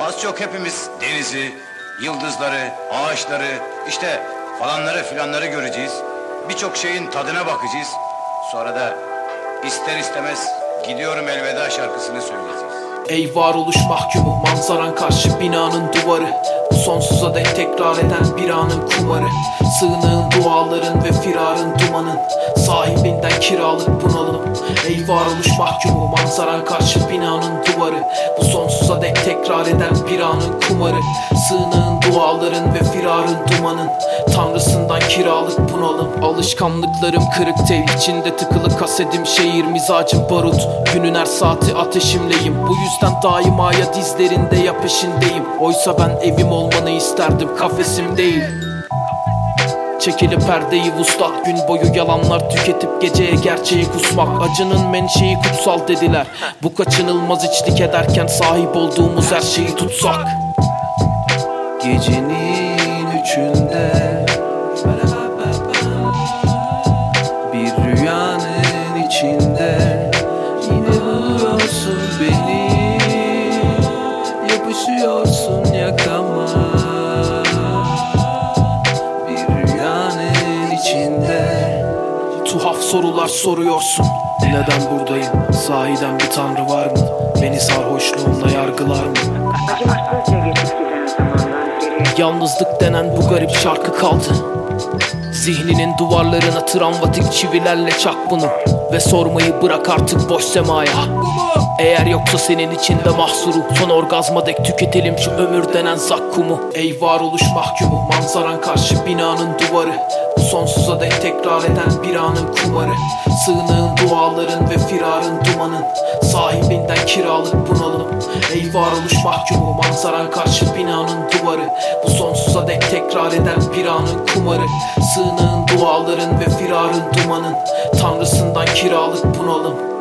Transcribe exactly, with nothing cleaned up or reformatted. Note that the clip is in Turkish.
Az çok hepimiz denizi, yıldızları, ağaçları, işte falanları filanları göreceğiz. Birçok şeyin tadına bakacağız. Sonra da ister istemez gidiyorum elveda şarkısını söyleyeceğiz. Ey varoluş mahkumu, manzaran karşı binanın duvarı, bu sonsuza dek tekrar eden bir anın kumarı. Sığınığın, duaların ve firarın dumanın, sahibinden kiralık bunalım. Ey varoluş mahkumu, manzaran karşı binanın duvarı, bu sonsuza dek tekrar eden bir anın kumarı. Sığınığın, duaların ve firarın dumanın, tanrısından kiralık bunalım. Alışkanlıklarım kırık, tel içinde tıkılı kasetim, şehir mizacım barut, günün her saati ateşimleyim. Bu yüzden daimaya dizlerinde ya peşindeyim. Oysa ben evim olmanı isterdim, kafesim değil. Çekili perdeyi vuslat, gün boyu yalanlar tüketip geceye gerçeği kusmak. Acının menşei kutsal dediler, bu kaçınılmaz içlik ederken sahip olduğumuz her şeyi tutsak. Gecenin üçünde bir rüyanın içinde yine buluyorsun beni, yapışıyorsun yakama. Bir rüyanın içinde Tuhaf sorular soruyorsun. Neden buradayım? Sahiden bir tanrı var mı? Beni sarhoşluğumla yargılar mı? Acımasızca geçip giden zamanlar geriye. Yalnızlık denen bu garip şarkı kaldı. Zihninin duvarlarına travmatik çivilerle çak bunu ve sormayı bırak artık boş semaya. Eğer yoksa senin içinde mahsuru, son orgazma dek tüketelim şu ömür denen zakkumu. Ey varoluş mahkumu, manzaran karşı binanın duvarı, bu sonsuza dek tekrar eden bir anın kumarı. Sığınığın, duaların ve firarın dumanın, sahibinden kiralık bunalım. Ey varoluş mahkumu, manzaran karşı binanın duvarı, bu sonsuza dek tekrar eden bir anın kumarı. Sığınığın, duaların ve firarın dumanın, tanrısından kiralık bunalım.